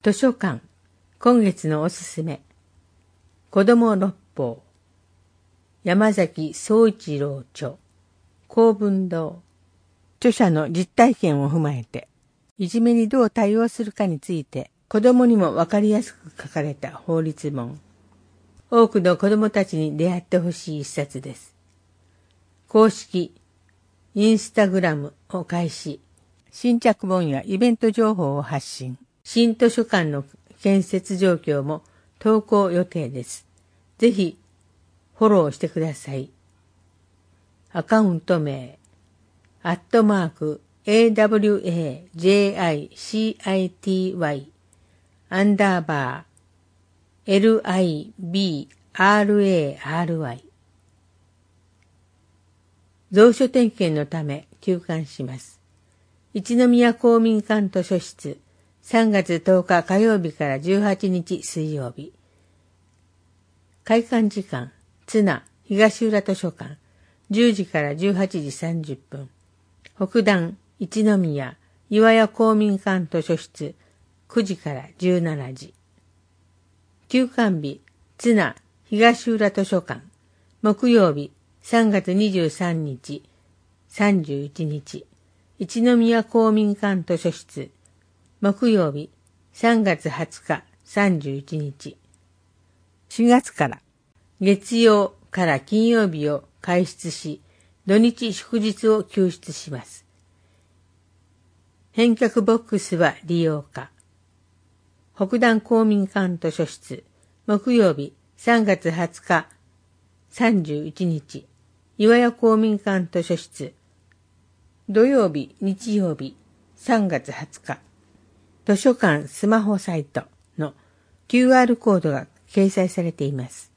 図書館、今月のおすすめ。子供六法。山崎宗一郎著。公文堂。著者の実体験を踏まえて、いじめにどう対応するかについて、子供にもわかりやすく書かれた法律本。多くの子供たちに出会ってほしい一冊です。公式、インスタグラムを開始。新着本やイベント情報を発信。新図書館の建設状況も投稿予定です。ぜひ、フォローしてください。アカウント名、@awajicity、_LIBRARY。蔵書点検のため休館します。一宮公民館図書室、3月10日火曜日から18日水曜日。開館時間、津奈東浦図書館、10時から18時30分。北段一宮岩屋公民館図書室、9時から17時。休館日、津奈東浦図書館、木曜日、3月23日、31日。一宮公民館図書室、木曜日、3月20日、31日。4月から月曜から金曜日を開出し、土日祝日を休出します。返却ボックスは利用可。北段公民館図書室、木曜日、3月20日、31日。岩屋公民館図書室、土曜日、日曜日、3月20日。図書館スマホサイトの QR コードが掲載されています。